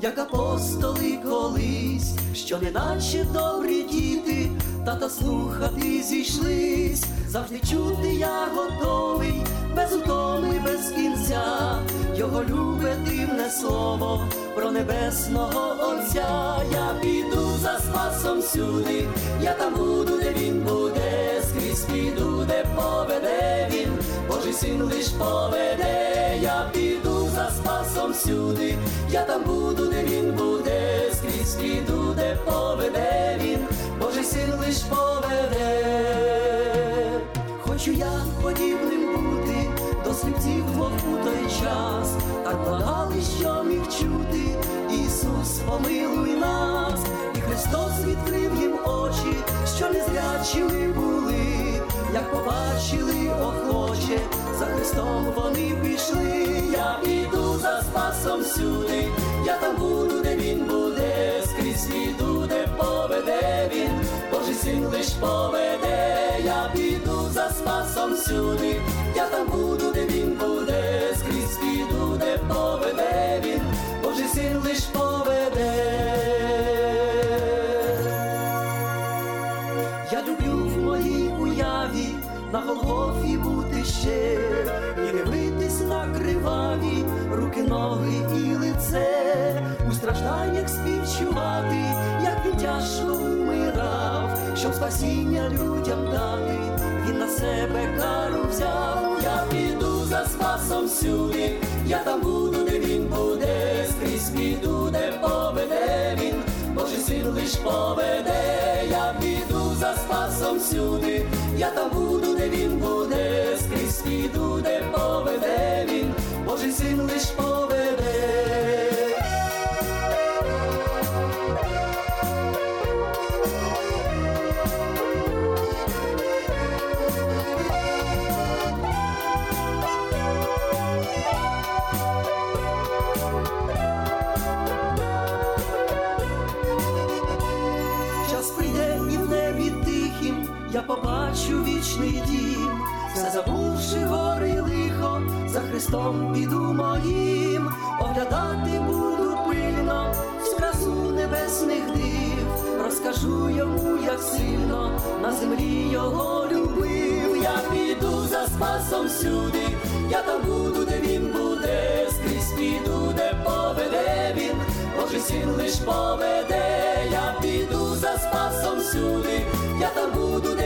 як апостоли колись, що неначе добрі діти, тата слухати зійшлись. Завжди чути я готовий, без утоми, без кінця, його любе дивне слово про небесного Отця. Я піду за Спасом всюди, я там буду, де він буде, скрізь піду, де поведе він, Божий син лиш поведе. Я піду за Спасом всюди, я там буду, де він буде, скрізь піду, де поведе він, Божий син лиш поведе. Хочу я подібним бути до сліпців двох у той час, так благали, що міг чути: Ісус, помилуй нас. І Христос відкрив їм очі, що незрячими були, як побачили охоче, за Христом вони пішли. Я піду за Спасом всюди, я там буду, де він буде, скрізь піду, де поведе він, Божий син лиш поведе. Я піду за Спасом всюди, я там буду, де він буде, скрізь піду, де поведе він, Божий син лиш поведе. Я люблю в моїй уяві на Голгофі бути ще, і дивитись на криваві руки, ноги і лице, у стражданнях співчувати, як він тяжко вмирав, щоб спасіння людям дати, він на себе кару взяв. Я піду за Спасом всюди, я там буду, де він буде, скрізь піду, де поведе він, Божий син лиш поведе. Я піду за Спасом всюди, я там буду, де він буде, скрізь піду, де поведе він, Божий син лиш поведе. Час прийде і в небі тихім я побачу вічний дім, все забувши горе й лихо, за Христом піду моїм. Оглядати буду пильно всю красу небесних див, розкажу йому, як сильно на землі його любив. Я піду за Спасом всюди, я там буду, де він буде, скрізь піду, де поведе він, Божий син лиш поведе. Я піду за Спасом всюди, я там буду, де